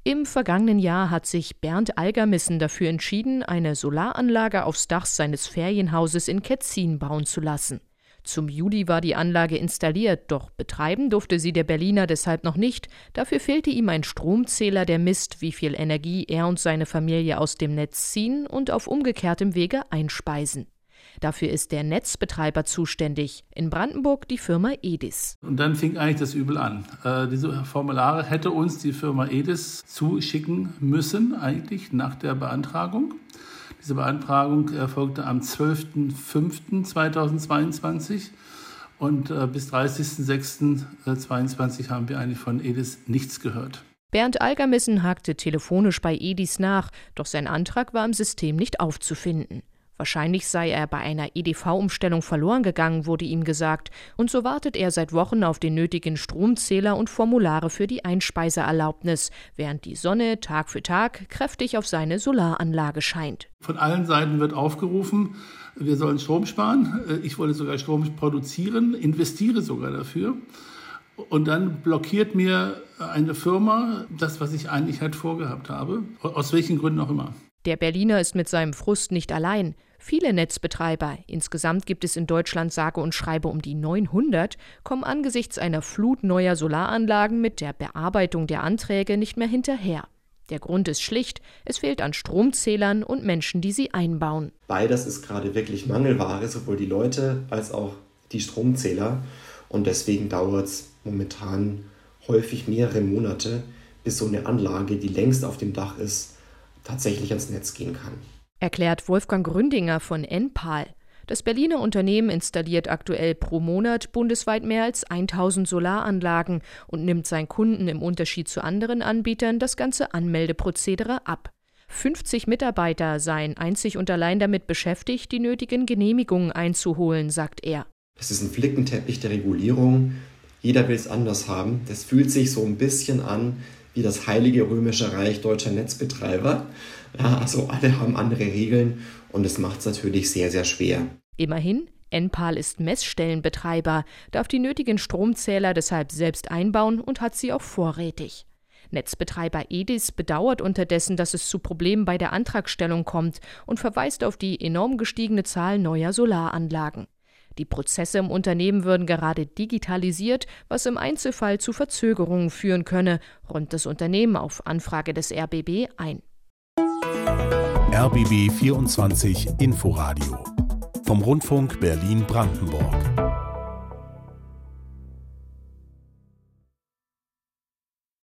Im vergangenen Jahr hat sich Bernd Algermissen dafür entschieden, eine Solaranlage aufs Dach seines Ferienhauses in Ketzin bauen zu lassen. Zum Juli war die Anlage installiert, doch betreiben durfte sie der Berliner deshalb noch nicht. Dafür fehlte ihm ein Stromzähler, der misst, wie viel Energie er und seine Familie aus dem Netz ziehen und auf umgekehrtem Wege einspeisen. Dafür ist der Netzbetreiber zuständig, in Brandenburg die Firma Edis. Und dann fing eigentlich das Übel an. Diese Formulare hätte uns die Firma Edis zuschicken müssen, eigentlich nach der Beantragung. Diese Beantragung erfolgte am 12.05.2022 und bis 30.06.2022 haben wir eigentlich von Edis nichts gehört. Bernd Algermissen hakte telefonisch bei Edis nach, doch sein Antrag war im System nicht aufzufinden. Wahrscheinlich sei er bei einer EDV-Umstellung verloren gegangen, wurde ihm gesagt, und so wartet er seit Wochen auf den nötigen Stromzähler und Formulare für die Einspeiseerlaubnis, während die Sonne Tag für Tag kräftig auf seine Solaranlage scheint. Von allen Seiten wird aufgerufen, wir sollen Strom sparen. Ich wollte sogar Strom produzieren, investiere sogar dafür. Und dann blockiert mir eine Firma das, was ich eigentlich halt vorgehabt habe, aus welchen Gründen auch immer. Der Berliner ist mit seinem Frust nicht allein. Viele Netzbetreiber, insgesamt gibt es in Deutschland sage und schreibe um die 900, kommen angesichts einer Flut neuer Solaranlagen mit der Bearbeitung der Anträge nicht mehr hinterher. Der Grund ist schlicht, es fehlt an Stromzählern und Menschen, die sie einbauen. Beides ist gerade wirklich Mangelware, sowohl die Leute als auch die Stromzähler. Und deswegen dauert es momentan häufig mehrere Monate, bis so eine Anlage, die längst auf dem Dach ist, tatsächlich ans Netz gehen kann. Erklärt Wolfgang Gründinger von Enpal. Das Berliner Unternehmen installiert aktuell pro Monat bundesweit mehr als 1000 Solaranlagen und nimmt seinen Kunden im Unterschied zu anderen Anbietern das ganze Anmeldeprozedere ab. 50 Mitarbeiter seien einzig und allein damit beschäftigt, die nötigen Genehmigungen einzuholen, sagt er. Das ist ein Flickenteppich der Regulierung. Jeder will es anders haben. Das fühlt sich so ein bisschen an wie das Heilige Römische Reich deutscher Netzbetreiber. Ja, also alle haben andere Regeln und das macht es natürlich sehr, sehr schwer. Immerhin, Enpal ist Messstellenbetreiber, darf die nötigen Stromzähler deshalb selbst einbauen und hat sie auch vorrätig. Netzbetreiber Edis bedauert unterdessen, dass es zu Problemen bei der Antragstellung kommt und verweist auf die enorm gestiegene Zahl neuer Solaranlagen. Die Prozesse im Unternehmen würden gerade digitalisiert, was im Einzelfall zu Verzögerungen führen könne, räumt das Unternehmen auf Anfrage des RBB ein. RBB 24 Inforadio vom Rundfunk Berlin-Brandenburg.